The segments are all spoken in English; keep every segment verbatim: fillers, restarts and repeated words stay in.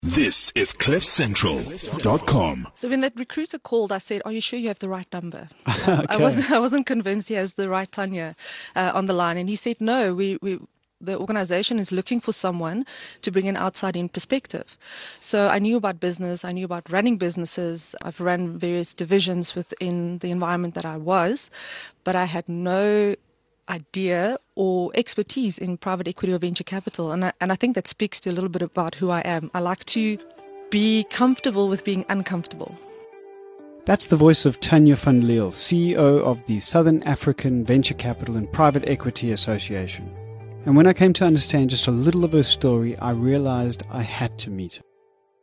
This is cliff central dot com. So when that recruiter called, I said, "Are you sure you have the right number?" Okay. I wasn't. I wasn't convinced he has the right Tanya uh, on the line, and he said, "No, we we." The organization is looking for someone to bring an outside-in perspective. So I knew about business, I knew about running businesses. I've run various divisions within the environment that I was, but I had no idea or expertise in private equity or venture capital. And I, and I think that speaks to a little bit about who I am. I like to be comfortable with being uncomfortable. That's the voice of Tanya van Liel, C E O of the Southern African Venture Capital and Private Equity Association. And when I came to understand just a little of her story, I realized I had to meet her.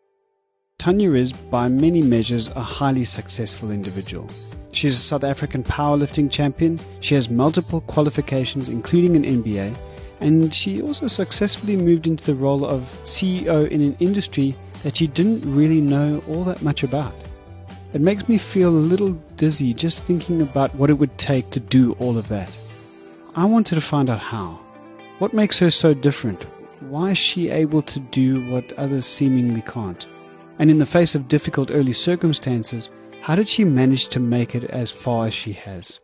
Tanya is, by many measures, a highly successful individual. She's a South African powerlifting champion, she has multiple qualifications including an M B A, and she also successfully moved into the role of C E O in an industry that she didn't really know all that much about. It makes me feel a little dizzy just thinking about what it would take to do all of that. I wanted to find out how. What makes her so different? Why is she able to do what others seemingly can't? And in the face of difficult early circumstances, how did she manage to make it as far as she has?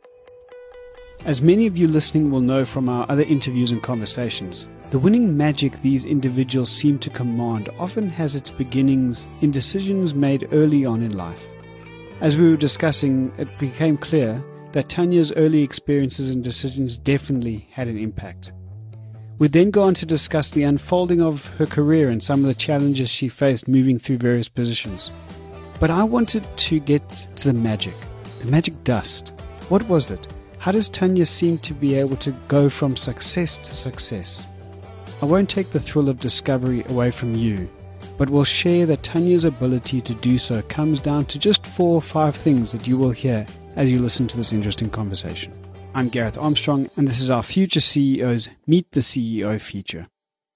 As many of you listening will know from our other interviews and conversations, the winning magic these individuals seem to command often has its beginnings in decisions made early on in life. As we were discussing, it became clear that Tanya's early experiences and decisions definitely had an impact. We then go on to discuss the unfolding of her career and some of the challenges she faced moving through various positions. But I wanted to get to the magic, the magic dust. What was it? How does Tanya seem to be able to go from success to success? I won't take the thrill of discovery away from you, but will share that Tanya's ability to do so comes down to just four or five things that you will hear as you listen to this interesting conversation. I'm Gareth Armstrong, and this is our Future C E Os Meet the C E O feature.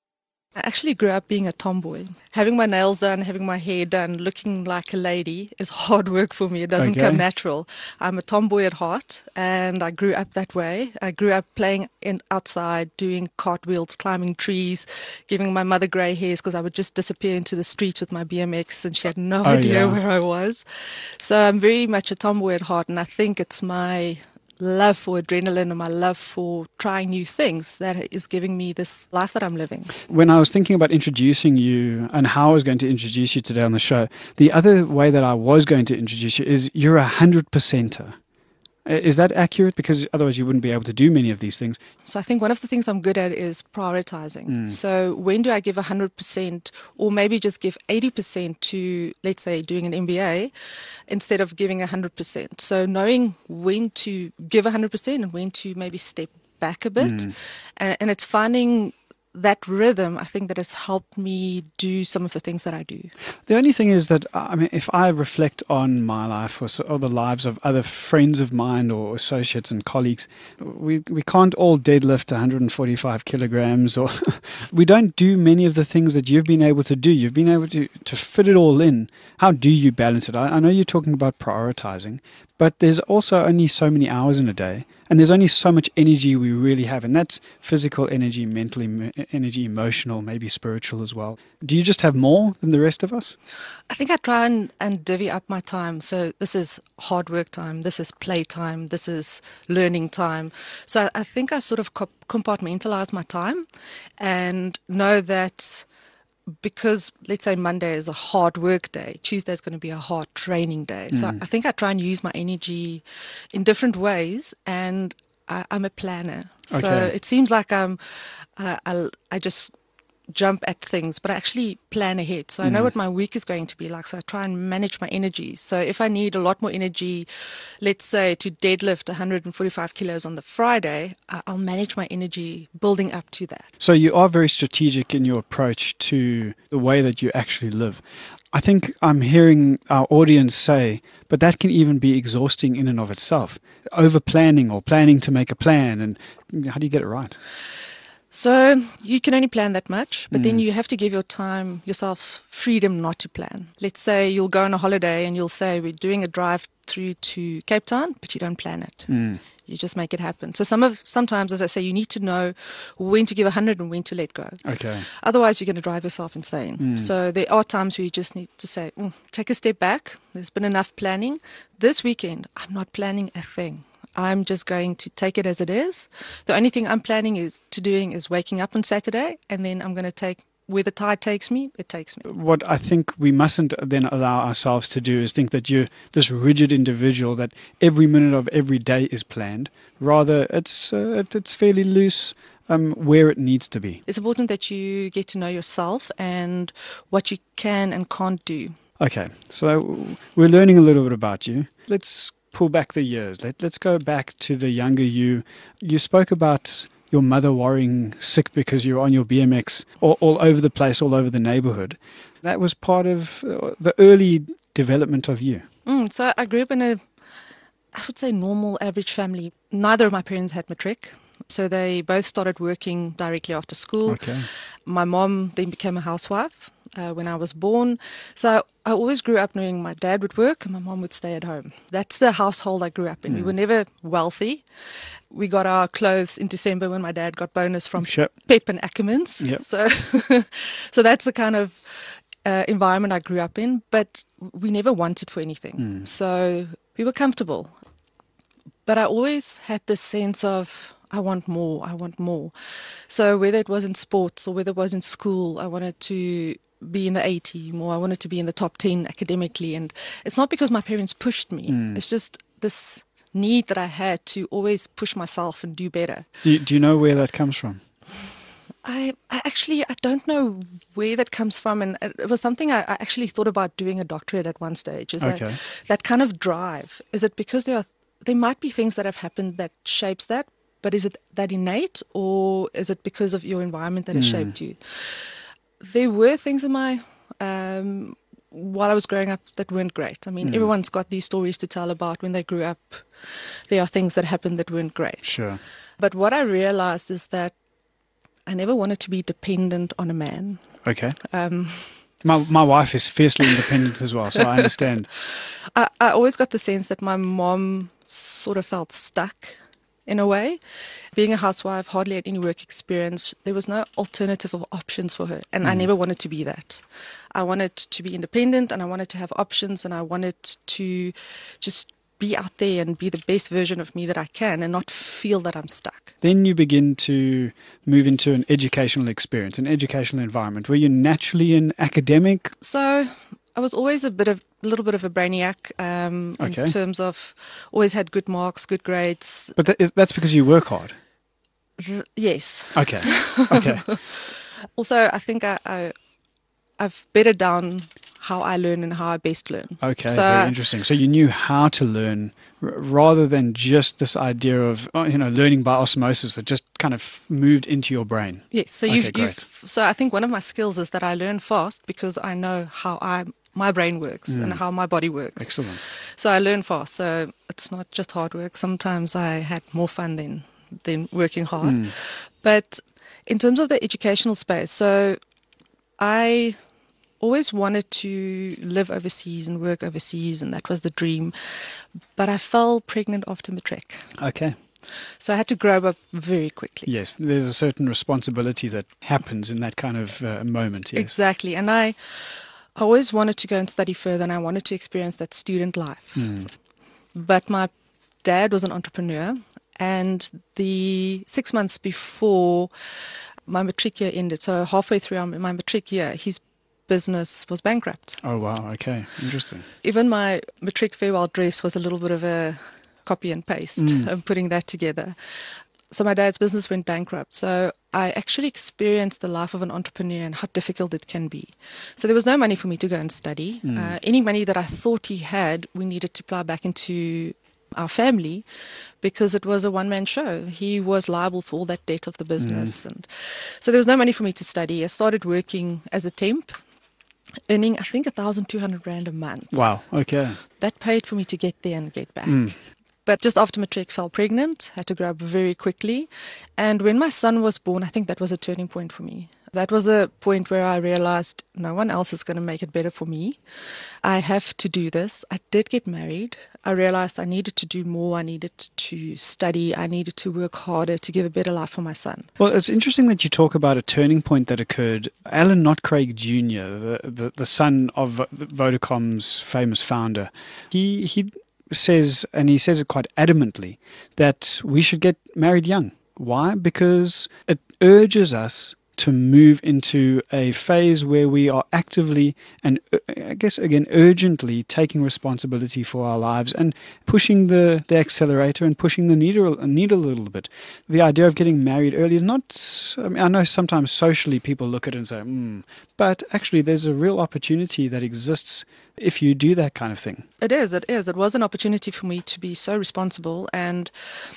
I actually grew up being a tomboy. Having my nails done, having my hair done, looking like a lady is hard work for me. It doesn't Okay. come natural. I'm a tomboy at heart, and I grew up that way. I grew up playing in, outside, doing cartwheels, climbing trees, giving my mother grey hairs because I would just disappear into the streets with my B M X, and she had no Oh, idea yeah. where I was. So I'm very much a tomboy at heart, and I think it's my love for adrenaline and my love for trying new things that is giving me this life that I'm living. When I was thinking about introducing you and how I was going to introduce you today on the show, the other way that I was going to introduce you is you're a hundred percenter. Is that accurate? Because otherwise you wouldn't be able to do many of these things. So I think one of the things I'm good at is prioritizing. Mm. So when do I give one hundred percent or maybe just give eighty percent to, let's say, doing an M B A instead of giving one hundred percent? So knowing when to give one hundred percent and when to maybe step back a bit. Mm. And, and it's finding that rhythm, I think, that has helped me do some of the things that I do. The only thing is that, I mean, if I reflect on my life or, so, or the lives of other friends of mine or associates and colleagues, we we can't all deadlift one hundred forty-five kilograms, or we don't do many of the things that you've been able to do. You've been able to, to fit it all in. How do you balance it? I, I know you're talking about prioritizing, but there's also only so many hours in a day, and there's only so much energy we really have, and that's physical energy, mental em- energy, emotional, maybe spiritual as well. Do you just have more than the rest of us? I think I try and, and divvy up my time. So this is hard work time, this is play time, this is learning time. So I, I think I sort of co- compartmentalize my time and know that because, let's say, Monday is a hard work day, Tuesday is going to be a hard training day. So Mm. I think I try and use my energy in different ways, and I, I'm a planner. So Okay. it seems like I'm, uh, I, I just jump at things, but I actually plan ahead. So I know Mm. what my week is going to be like. So I try and manage my energies. So if I need a lot more energy, let's say to deadlift one hundred forty-five kilos on the Friday, I- I'll manage my energy building up to that. So you are very strategic in your approach to the way that you actually live. I think I'm hearing our audience say, but that can even be exhausting in and of itself. Over planning or planning to make a plan, and how do you get it right? So you can only plan that much, but mm. then you have to give your time, yourself freedom not to plan. Let's say you'll go on a holiday and you'll say, we're doing a drive through to Cape Town, but you don't plan it. Mm. You just make it happen. So some of sometimes, as I say, you need to know when to give a hundred and when to let go. Okay. Otherwise, you're going to drive yourself insane. Mm. So there are times where you just need to say, mm, take a step back. There's been enough planning. This weekend, I'm not planning a thing. I'm just going to take it as it is. The only thing I'm planning is to doing is waking up on Saturday, and then I'm going to take where the tide takes me, it takes me. What I think we mustn't then allow ourselves to do is think that you're this rigid individual that every minute of every day is planned. Rather, it's uh, it's fairly loose um, where it needs to be. It's important that you get to know yourself and what you can and can't do. Okay, so we're learning a little bit about you. Let's pull back the years. Let, let's go back to the younger you. You spoke about your mother worrying sick because you're on your B M X all, all over the place, all over the neighborhood. That was part of the early development of you. Mm, so I grew up in a, I would say, normal, average family. Neither of my parents had matric, so they both started working directly after school. Okay. My mom then became a housewife uh, when I was born. So I always grew up knowing my dad would work and my mom would stay at home. That's the household I grew up in. Mm. We were never wealthy. We got our clothes in December when my dad got bonus from sure. Pep and Ackermans. Yep. So, so that's the kind of uh, environment I grew up in. But we never wanted for anything. Mm. So we were comfortable. But I always had this sense of, I want more, I want more. So whether it was in sports or whether it was in school, I wanted to be in the A team or I wanted to be in the top ten academically. And it's not because my parents pushed me. Mm. It's just this need that I had to always push myself and do better. Do you, do you know where that comes from? I, I actually, I don't know where that comes from. And it was something I, I actually thought about doing a doctorate at one stage. Is okay. that, that kind of drive. Is it because there are, there might be things that have happened that shapes that, but is it that innate or is it because of your environment that has mm. shaped you? There were things in my, um, while I was growing up that weren't great. I mean, mm. everyone's got these stories to tell about when they grew up. There are things that happened that weren't great. Sure. But what I realized is that I never wanted to be dependent on a man. Okay. Um, my my wife is fiercely independent as well, so I understand. I, I always got the sense that my mom sort of felt stuck in a way. Being a housewife, hardly had any work experience. There was no alternative or options for her. And mm. I never wanted to be that. I wanted to be independent and I wanted to have options and I wanted to just be out there and be the best version of me that I can and not feel that I'm stuck. Then you begin to move into an educational experience, an educational environment. Were you naturally an academic? So I was always a bit of a little bit of a brainiac um, okay. in terms of always had good marks, good grades. But that is, that's because you work hard? Th- yes. Okay. Okay. Also, I think I, I, I've bedded down how I learn and how I best learn. Okay, so, very interesting. So you knew how to learn r- rather than just this idea of, you know, learning by osmosis that just kind of moved into your brain. Yes. So okay, you've, great. you've, so I think one of my skills is that I learn fast because I know how I my brain works mm. and how my body works. Excellent. So I learn fast. So it's not just hard work. Sometimes I had more fun than than working hard. Mm. But in terms of the educational space, so I always wanted to live overseas and work overseas, and that was the dream. But I fell pregnant after matric. Okay. So I had to grow up very quickly. Yes, there's a certain responsibility that happens in that kind of uh, moment. Yes. Exactly. And I always wanted to go and study further, and I wanted to experience that student life. Mm. But my dad was an entrepreneur, and the six months before my matric year ended, so halfway through my matric year, his business was bankrupt. Oh, wow. Okay. Interesting. Even my matric farewell dress was a little bit of a copy and paste mm. of putting that together. So my dad's business went bankrupt. So I actually experienced the life of an entrepreneur and how difficult it can be. So there was no money for me to go and study. Mm. Uh, any money that I thought he had, we needed to plow back into our family because it was a one-man show. He was liable for all that debt of the business. Mm. And so there was no money for me to study. I started working as a temp, earning, I think, one thousand two hundred rand a month. Wow, okay. That paid for me to get there and get back. Mm. But just after matric, fell pregnant, had to grow up very quickly. And when my son was born, I think that was a turning point for me. That was a point where I realized no one else is going to make it better for me. I have to do this. I did get married. I realized I needed to do more. I needed to study. I needed to work harder to give a better life for my son. Well, it's interesting that you talk about a turning point that occurred. Alan Notcraig Junior, the, the, the son of Vodacom's famous founder, he he says, and he says it quite adamantly, that we should get married young. Why? Because it urges us to move into a phase where we are actively and, I guess, again, urgently taking responsibility for our lives and pushing the, the accelerator and pushing the needle, needle a little bit. The idea of getting married early is not, I mean, I know sometimes socially people look at it and say, hmm, but actually there's a real opportunity that exists if you do that kind of thing. It is, it is. It was an opportunity for me to be so responsible, and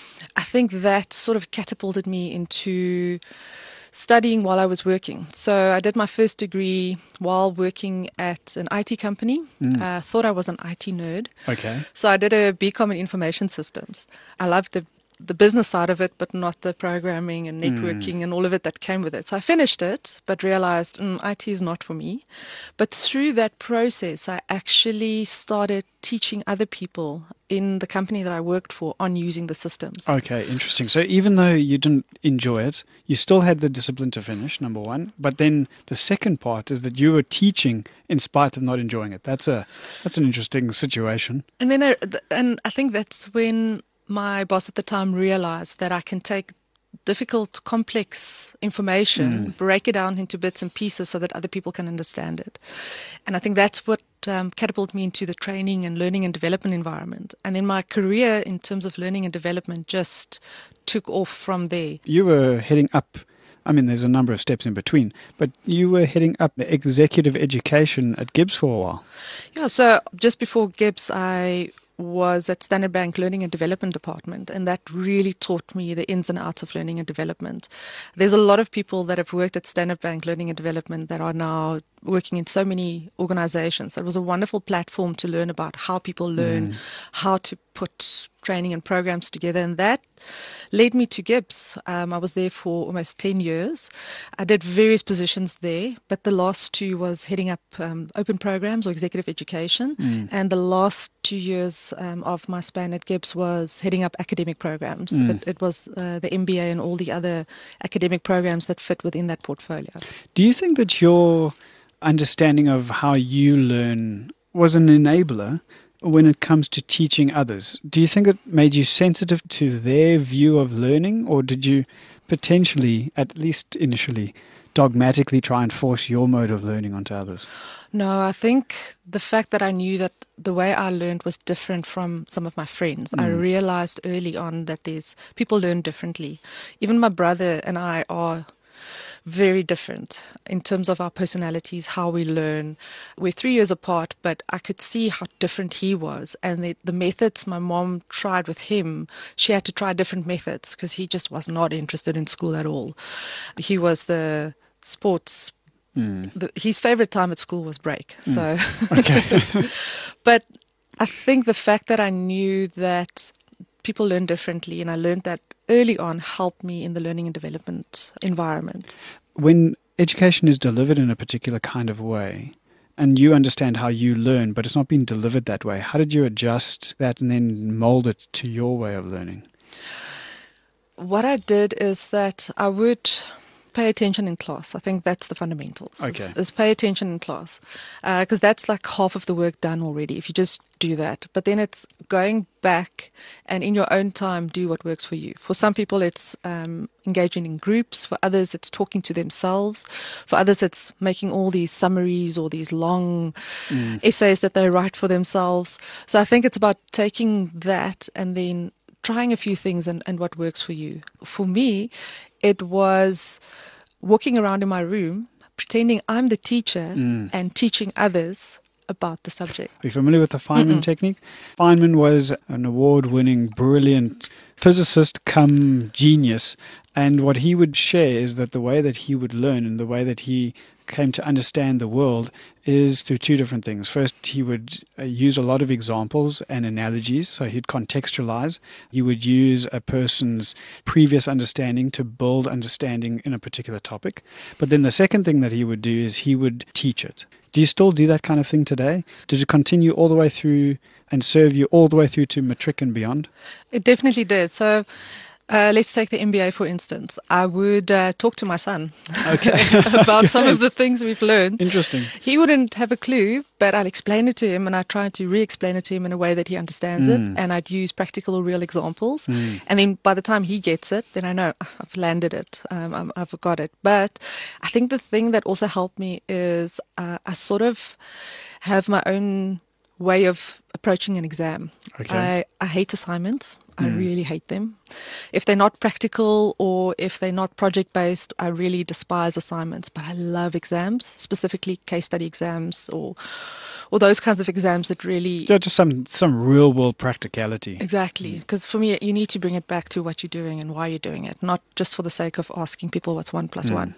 I think that sort of catapulted me into studying while I was working. So I did my first degree while working at an I T company. Mm. I uh, thought I was an I T nerd. Okay. So I did a B Com in information systems. I loved the the business side of it, but not the programming and networking mm. and all of it that came with it. So I finished it, but realized mm, I T is not for me. But through that process, I actually started teaching other people in the company that I worked for on using the systems. Okay, interesting. So even though you didn't enjoy it, you still had the discipline to finish, number one. But then the second part is that you were teaching in spite of not enjoying it. That's a that's an interesting situation. And then, I, and I think that's when my boss at the time realized that I can take difficult, complex information, mm. break it down into bits and pieces so that other people can understand it. And I think that's what um, catapulted me into the training and learning and development environment. And then my career in terms of learning and development just took off from there. You were heading up, I mean, there's a number of steps in between, but you were heading up the executive education at Gibbs for a while. Yeah, so just before Gibbs, I was at Standard Bank Learning and Development Department, and that really taught me the ins and outs of learning and development. There's a lot of people that have worked at Standard Bank Learning and Development that are now working in so many organizations. It was a wonderful platform to learn about how people learn, mm. how to put training and programs together, and that led me to Gibbs. Um, I was there for almost ten years. I did various positions there, but the last two was heading up um, open programs or executive education, mm. and the last two years um, of my span at Gibbs was heading up academic programs. Mm. It, it was uh, the M B A and all the other academic programs that fit within that portfolio. Do you think that your understanding of how you learn was an enabler when it comes to teaching others? Do you think it made you sensitive to their view of learning, or did you potentially, at least initially, dogmatically try and force your mode of learning onto others? No, I think the fact that I knew that the way I learned was different from some of my friends. Mm. I realized early on that there's people learn differently. Even my brother and I are very different in terms of our personalities, how we learn. We're three years apart, but I could see how different he was. And the, the methods my mom tried with him, she had to try different methods because he just was not interested in school at all. He was the sports, mm. the, his favorite time at school was break. Mm. So, okay. But I think the fact that I knew that people learn differently, and I learned that early on, helped me in the learning and development environment. When education is delivered in a particular kind of way, and you understand how you learn, but it's not being delivered that way, how did you adjust that and then mold it to your way of learning? What I did is that I would pay attention in class. I think that's the fundamentals. Okay. Is, is pay attention in class. Because uh, that's like half of the work done already, if you just do that. But then it's going back and in your own time do what works for you. For some people, it's um, engaging in groups. For others, it's talking to themselves. For others, it's making all these summaries or these long mm. essays that they write for themselves. So I think it's about taking that and then trying a few things and, and what works for you. For me, it was walking around in my room, pretending I'm the teacher mm. and teaching others about the subject. Are you familiar with the Feynman Mm-mm. technique? Feynman was an award-winning, brilliant physicist come genius. And what he would share is that the way that he would learn and the way that he came to understand the world is through two different things. First, he would uh, use a lot of examples and analogies, so he'd contextualize. He would use a person's previous understanding to build understanding in a particular topic. But then the second thing that he would do is he would teach it. Do you still do that kind of thing today? Did it continue all the way through and serve you all the way through to matric and beyond? It definitely did. So uh, let's take the M B A, for instance. I would uh, talk to my son Okay. about some of the things we've learned. Interesting. He wouldn't have a clue, but I'd explain it to him, and I try to re-explain it to him in a way that he understands Mm. it, and I'd use practical, real examples. Mm. And then by the time he gets it, then I know, "Ah, I've landed it, um, I'm, I've got it." But I think the thing that also helped me is uh, I sort of have my own way of approaching an exam. Okay. I, I hate assignments. I Mm. really hate them. If they're not practical or if they're not project-based, I really despise assignments. But I love exams, specifically case study exams or or those kinds of exams that really... Yeah, just some, some real world practicality. Exactly. Because for me, you need to bring it back to what you're doing and why you're doing it, not just for the sake of asking people what's one plus Mm. one.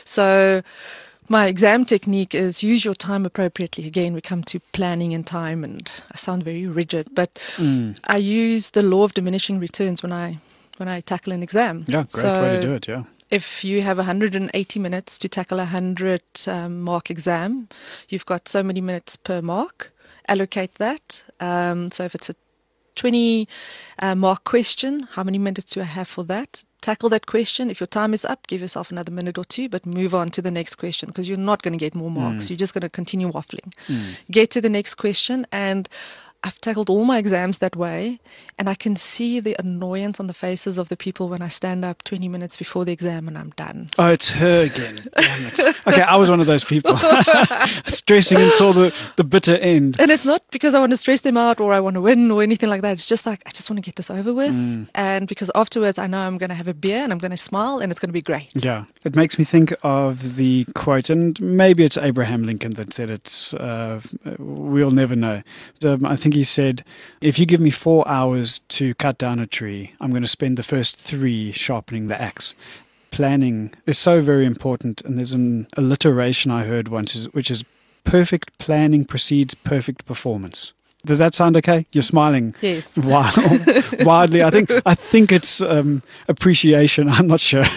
So my exam technique is use your time appropriately. Again, we come to planning and time, and I sound very rigid, but Mm. I use the law of diminishing returns when I when I tackle an exam. Yeah, great so way to do it, yeah. If you have one hundred eighty minutes to tackle a one hundred um, mark exam, you've got so many minutes per mark. Allocate that. Um, so if it's a twenty uh, mark question, how many minutes do I have for that? Tackle that question. If your time is up, give yourself another minute or two, but move on to the next question because you're not going to get more marks. Mm. You're just going to continue waffling. Mm. Get to the next question, and I've tackled all my exams that way, and I can see the annoyance on the faces of the people when I stand up twenty minutes before the exam and I'm done. Oh, it's her again. Damn it. Okay, I was one of those people. Stressing until the, the bitter end. And it's not because I want to stress them out or I want to win or anything like that. It's just like, I just want to get this over with. Mm. And because afterwards I know I'm going to have a beer and I'm going to smile and it's going to be great. Yeah, it makes me think of the quote, and maybe it's Abraham Lincoln that said it. Uh, we'll never know. Um, I think he said, if you give me four hours to cut down a tree, I'm going to spend the first three sharpening the axe. Planning is so very important, and there's an alliteration I heard once, is, which is perfect planning precedes perfect performance. Does that sound okay? You're smiling. Yes. Wow, wildly. I think I think it's um, appreciation. I'm not sure.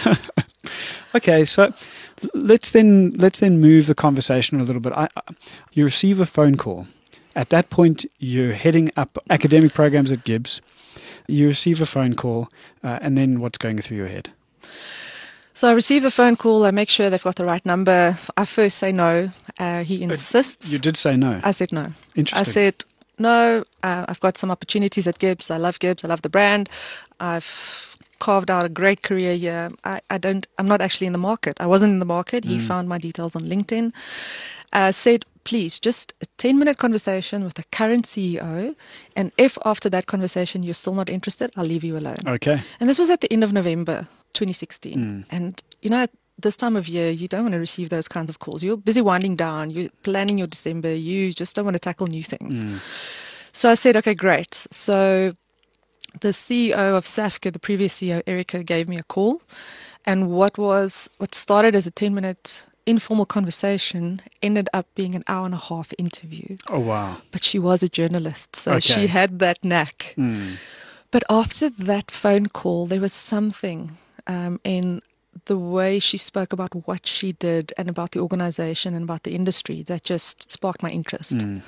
Okay, so let's then let's then move the conversation a little bit. I, I, you receive a phone call. At that point, you're heading up academic programs at Gibbs. You receive a phone call, uh, and then what's going through your head? So I receive a phone call. I make sure they've got the right number. I first say no. Uh, he insists. You did say no. I said no. Interesting. I said, no, uh, I've got some opportunities at Gibbs. I love Gibbs. I love the brand. I've carved out a great career here. I, I don't, I'm not actually in the market. I wasn't in the market. He Mm. found my details on LinkedIn. Uh, said, please, just a ten minute conversation with the current C E O. And if after that conversation you're still not interested, I'll leave you alone. Okay. And this was at the end of November twenty sixteen. Mm. And, you know, at this time of year, you don't want to receive those kinds of calls. You're busy winding down. You're planning your December. You just don't want to tackle new things. Mm. So I said, okay, great. So the C E O of SAFCA, the previous C E O, Erica, gave me a call. And what was what started as a ten minute informal conversation ended up being an hour and a half interview. Oh, wow. But she was a journalist, so Okay. she had that knack. Mm. But after that phone call, there was something um, in the way she spoke about what she did and about the organization and about the industry that just sparked my interest. Mm.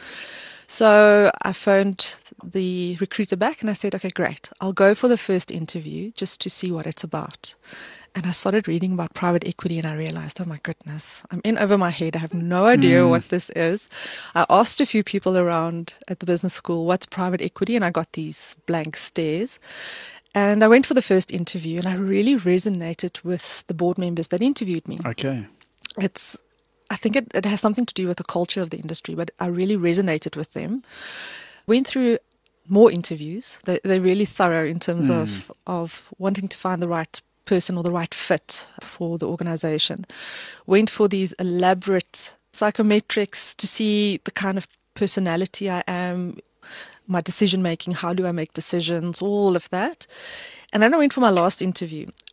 So I phoned the recruiter back and I said, okay, great. I'll go for the first interview just to see what it's about. And I started reading about private equity and I realized, oh my goodness, I'm in over my head. I have no idea Mm. what this is. I asked a few people around at the business school, what's private equity? And I got these blank stares. And I went for the first interview and I really resonated with the board members that interviewed me. Okay. It's, I think it, it has something to do with the culture of the industry, but I really resonated with them. Went through more interviews. They, they're really thorough in terms Mm. of, of wanting to find the right person or the right fit for the organization. Went for these elaborate psychometrics to see the kind of personality I am, my decision making, how do I make decisions, all of that. And then I went for my last interview.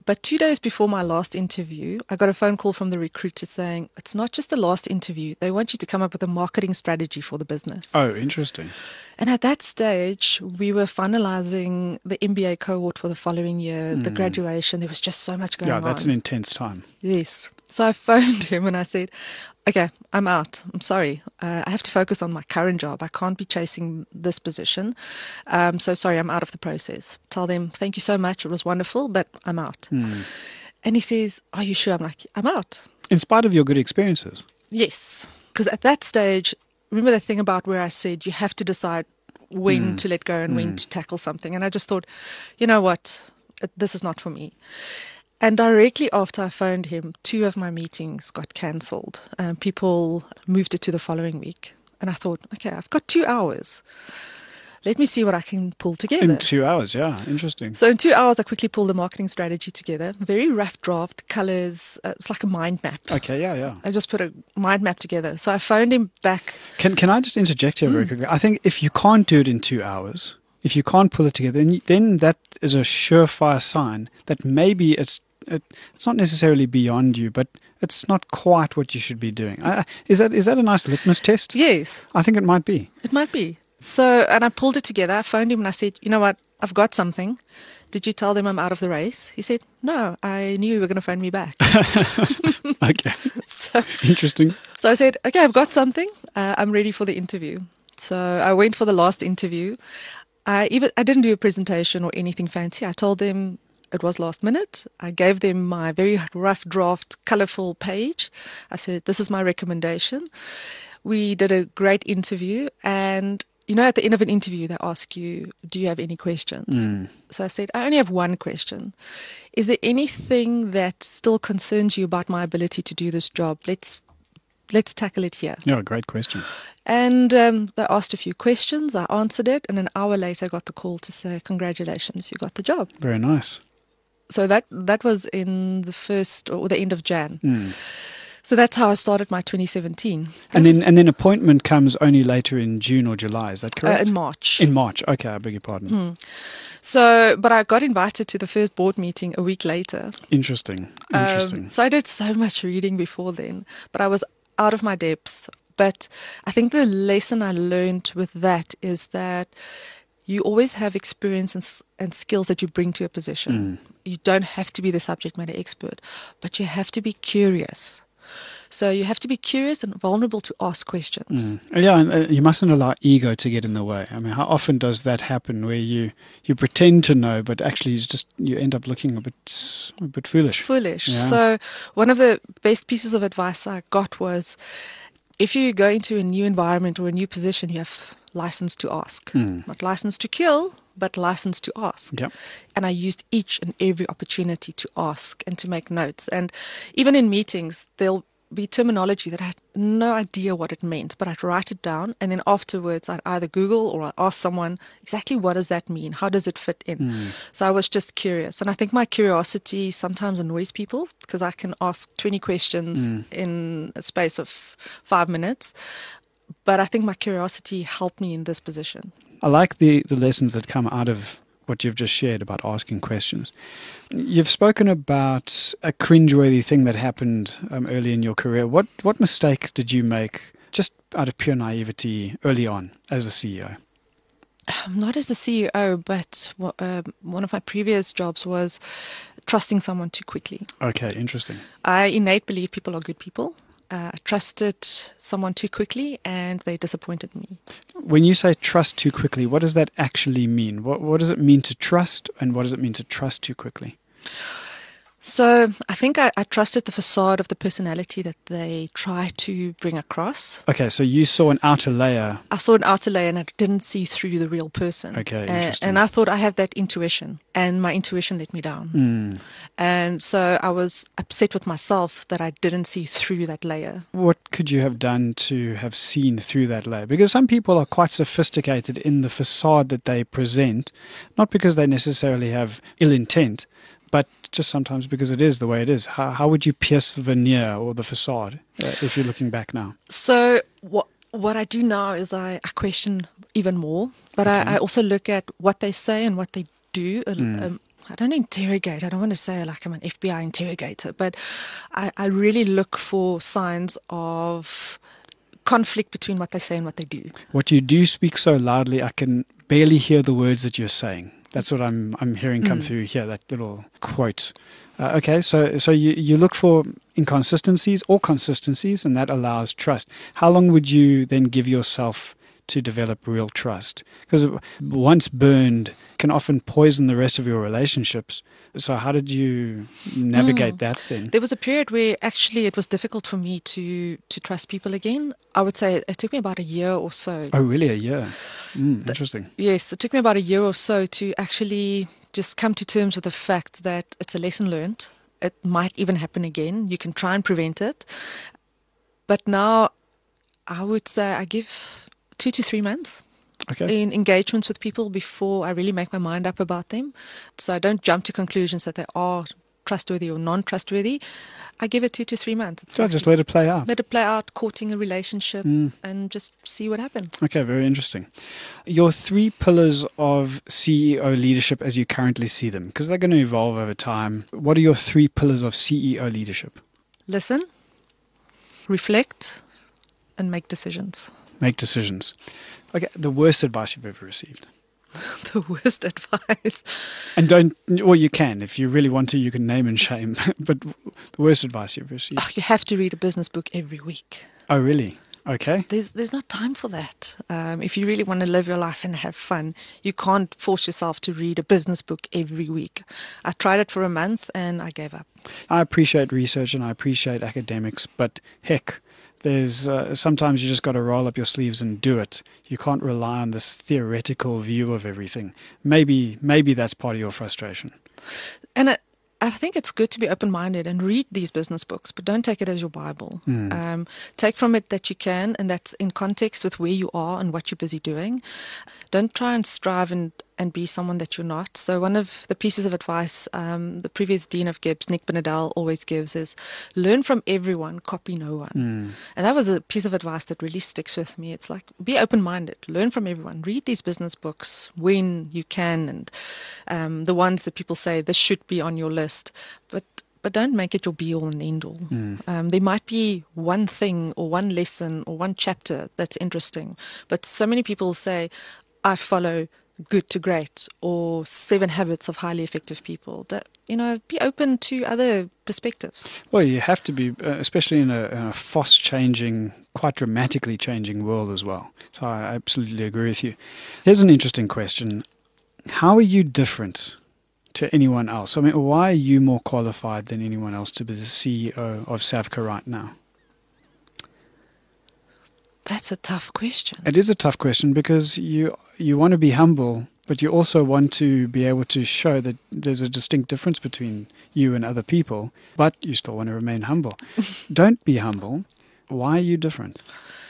But two days before my last interview, I got a phone call from the recruiter saying, it's not just the last interview. They want you to come up with a marketing strategy for the business. Oh, interesting. And at that stage, we were finalizing the M B A cohort for the following year, mm. the graduation. There was just so much going on. Yeah, that's on. an intense time. Yes. So I phoned him and I said, okay, I'm out. I'm sorry. Uh, I have to focus on my current job. I can't be chasing this position. Um, so sorry, I'm out of the process. Tell them, thank you so much. It was wonderful, but I'm out. Mm. And he says, are you sure? I'm like, I'm out. In spite of your good experiences? Yes. Because at that stage, remember the thing about where I said you have to decide when mm. to let go and mm. when to tackle something. And I just thought, you know what? This is not for me. And directly after I phoned him, two of my meetings got cancelled. Um, people moved it to the following week. And I thought, okay, I've got two hours. Let me see what I can pull together. In two hours, yeah. Interesting. So in two hours, I quickly pulled the marketing strategy together. Very rough draft, colors. Uh, it's like a mind map. Okay, yeah, yeah. I just put a mind map together. So I phoned him back. Can, can I just interject here very mm. quickly? I think if you can't do it in two hours, if you can't pull it together, then, then that is a surefire sign that maybe it's It, it's not necessarily beyond you, but it's not quite what you should be doing. Uh, is that is that a nice litmus test? Yes. I think it might be. It might be. So, and I pulled it together. I phoned him and I said, you know what, I've got something. Did you tell them I'm out of the race? He said, no, I knew you were going to phone me back. Okay. So, interesting. So I said, okay, I've got something. Uh, I'm ready for the interview. So I went for the last interview. I even I didn't do a presentation or anything fancy. I told them, it was last minute. I gave them my very rough draft, colorful page. I said, this is my recommendation. We did a great interview. And, you know, at the end of an interview, they ask you, do you have any questions? Mm. So I said, I only have one question. Is there anything that still concerns you about my ability to do this job? Let's let's tackle it here. Yeah, great question. And um, they asked a few questions. I answered it. And an hour later, I got the call to say, congratulations, you got the job. Very nice. So that that was in the first or the end of Jan. Mm. So that's how I started my twenty seventeen. And then and then appointment comes only later in June or July, is that correct? Uh, in March. In March, okay, I beg your pardon. Mm. So, but I got invited to the first board meeting a week later. Interesting, interesting. Um, so I did so much reading before then, but I was out of my depth. But I think the lesson I learned with that is that you always have experience and, and skills that you bring to a position. Mm. You don't have to be the subject matter expert, but you have to be curious. So you have to be curious and vulnerable to ask questions. Mm. Yeah, and uh, you mustn't allow ego to get in the way. I mean, how often does that happen where you, you pretend to know, but actually you just you end up looking a bit a bit foolish? Foolish. Yeah. So one of the best pieces of advice I got was, if you go into a new environment or a new position, you have license to ask. Mm. Not license to kill, but license to ask. Yep. And I used each and every opportunity to ask and to make notes. And even in meetings, there'll be terminology that I had no idea what it meant, but I'd write it down. And then afterwards, I'd either Google or I'd ask someone, exactly what does that mean? How does it fit in? Mm. So I was just curious. And I think my curiosity sometimes annoys people because I can ask twenty questions mm. in a space of five minutes. But I think my curiosity helped me in this position. I like the, the lessons that come out of what you've just shared about asking questions. You've spoken about a cringeworthy thing that happened um, early in your career. What what mistake did you make just out of pure naivety early on as a C E O? Um, not as a C E O, but uh, one of my previous jobs was trusting someone too quickly. Okay, interesting. I innately believe people are good people. Uh, I trusted someone too quickly and they disappointed me. When you say trust too quickly, what does that actually mean? What what does it mean to trust, and what does it mean to trust too quickly? So I think I, I trusted the facade of the personality that they try to bring across. Okay, so you saw an outer layer. I saw an outer layer and I didn't see through the real person. Okay, and, interesting. And I thought I have that intuition, and my intuition let me down. Mm. And so I was upset with myself that I didn't see through that layer. What could you have done to have seen through that layer? Because some people are quite sophisticated in the facade that they present, not because they necessarily have ill intent, but just sometimes because it is the way it is. How, how would you pierce the veneer or the facade uh, if you're looking back now? So what what I do now is I, I question even more, but okay. I, I also look at what they say and what they do a, mm. a, I don't interrogate. I don't want to say like I'm an F B I interrogator, but I, I really look for signs of conflict between what they say and what they do. What you do speak so loudly, I can barely hear the words that you're saying. That's what I'm I'm hearing come mm. through here, that little quote. Uh, okay, so so you, you look for inconsistencies or consistencies, and that allows trust. How long would you then give yourself to develop real trust? Because once burned can often poison the rest of your relationships. So how did you navigate mm. that then? There was a period where actually it was difficult for me to, to trust people again. I would say it took me about a year or so. Oh, really? A year? Mm, interesting. The, yes, it took me about a year or so to actually just come to terms with the fact that it's a lesson learned. It might even happen again. You can try and prevent it. But now I would say I give two to three months okay. in engagements with people before I really make my mind up about them. So I don't jump to conclusions that they are trustworthy or non-trustworthy. I give it two to three months. It's so like just let it play out. Let it play out, courting a relationship, mm. and just see what happens. Okay, very interesting. Your three pillars of C E O leadership as you currently see them, because they're going to evolve over time. What are your three pillars of C E O leadership? Listen, reflect, and make decisions. Make decisions. Okay, the worst advice you've ever received. The worst advice. And don't, well, you can. If you really want to, you can name and shame. But the worst advice you've received. Oh, you have to read a business book every week. Oh, really? Okay. There's there's not time for that. Um, if you really want to live your life and have fun, you can't force yourself to read a business book every week. I tried it for a month and I gave up. I appreciate research and I appreciate academics, but heck, There's uh, sometimes you just got to roll up your sleeves and do it. You can't rely on this theoretical view of everything. Maybe maybe that's part of your frustration. And it, I think it's good to be open-minded and read these business books, but don't take it as your Bible. Mm. Um, take from it that you can, and that's in context with where you are and what you're busy doing. Don't try and strive and, and be someone that you're not. So one of the pieces of advice um, the previous Dean of Gibbs, Nick Benadell, always gives is learn from everyone, copy no one. Mm. And that was a piece of advice that really sticks with me. It's like, be open-minded, learn from everyone, read these business books when you can, and um, the ones that people say this should be on your list. But But don't make it your be-all and end-all. Mm. Um, there might be one thing or one lesson or one chapter that's interesting. But so many people say, I follow Good to Great or Seven Habits of Highly Effective People. That, you know, be open to other perspectives. Well, you have to be, uh, especially in a, in a fast-changing, quite dramatically changing world as well. So I absolutely agree with you. Here's an interesting question. How are you different to anyone else? I mean, why are you more qualified than anyone else to be the C E O of Savka right now? That's a tough question. It is a tough question because you you want to be humble, but you also want to be able to show that there's a distinct difference between you and other people, but you still want to remain humble. Don't be humble. Why are you different?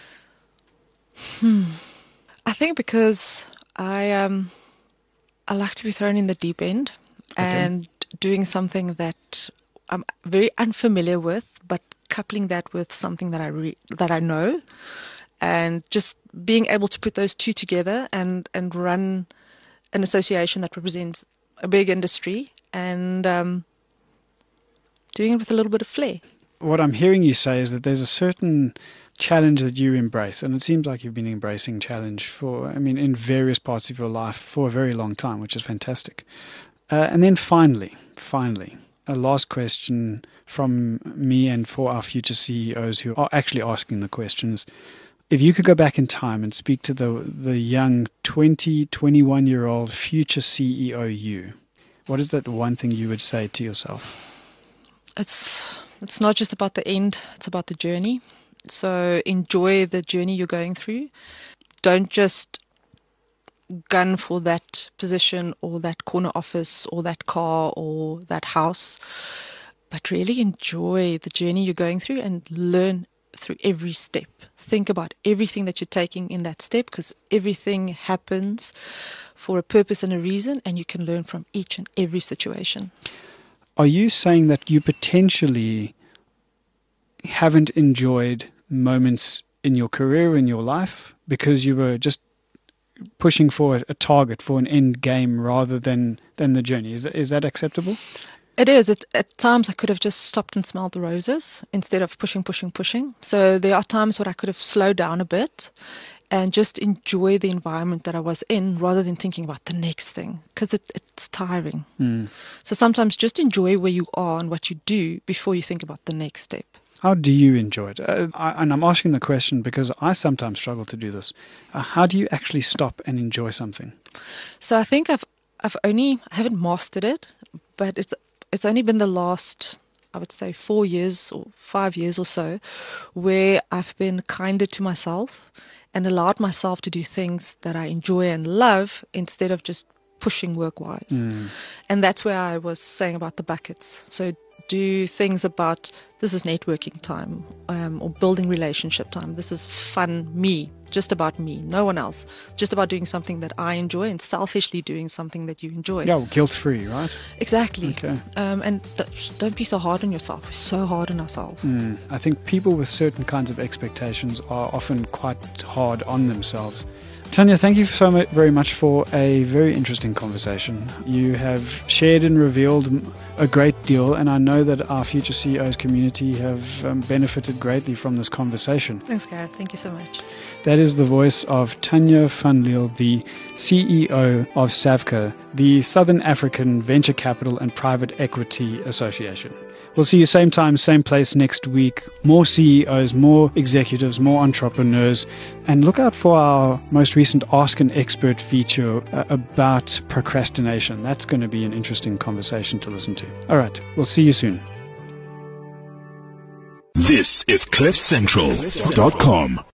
Hmm. I think because I um I like to be thrown in the deep end. Okay. And doing something that I'm very unfamiliar with, but coupling that with something that I re- that I know, and just being able to put those two together and, and run an association that represents a big industry, and um, doing it with a little bit of flair. What I'm hearing you say is that there's a certain challenge that you embrace, and it seems like you've been embracing challenge for, I mean, in various parts of your life for a very long time, which is fantastic. Uh, and then finally, finally, a last question from me and for our future C E Os who are actually asking the questions. If you could go back in time and speak to the the young twenty, twenty-one-year-old future C E O you, what is that one thing you would say to yourself? It's it's not just about the end, it's about the journey. So enjoy the journey you're going through. Don't just gun for that position or that corner office or that car or that house, but really enjoy the journey you're going through and learn through every step. Think about everything that you're taking in that step, because everything happens for a purpose and a reason, and you can learn from each and every situation. Are you saying that you potentially haven't enjoyed moments in your career, in your life, because you were just pushing for a, a target, for an end game rather than, than the journey. Is that, is that acceptable? It is. It, at times I could have just stopped and smelled the roses instead of pushing, pushing, pushing. So there are times where I could have slowed down a bit and just enjoy the environment that I was in rather than thinking about the next thing, because it, it's tiring. Mm. So sometimes just enjoy where you are and what you do before you think about the next step. How do you enjoy it? Uh, I, and I'm asking the question because I sometimes struggle to do this. Uh, how do you actually stop and enjoy something? So I think I've I've only I haven't mastered it, but it's it's only been the last, I would say, four years or five years or so, where I've been kinder to myself and allowed myself to do things that I enjoy and love instead of just pushing work-wise. Mm. And that's where I was saying about the buckets. So do things about, this is networking time, um, or building relationship time. This is fun, me, just about me, no one else. Just about doing something that I enjoy and selfishly doing something that you enjoy. Yeah, guilt-free, right? Exactly. Okay. Um, and th- don't be so hard on yourself. We're so hard on ourselves. Mm. I think people with certain kinds of expectations are often quite hard on themselves. Tanya, thank you so much, very much for a very interesting conversation. You have shared and revealed a great deal, and I know that our Future C E Os community have um, benefited greatly from this conversation. Thanks, Gareth. Thank you so much. That is the voice of Tanya van Lille, the C E O of SAVCA, the Southern African Venture Capital and Private Equity Association. We'll see you same time, same place next week. More C E Os, more executives, more entrepreneurs. And look out for our most recent Ask an Expert feature uh, about procrastination. That's going to be an interesting conversation to listen to. All right, we'll see you soon. This is cliff central dot com.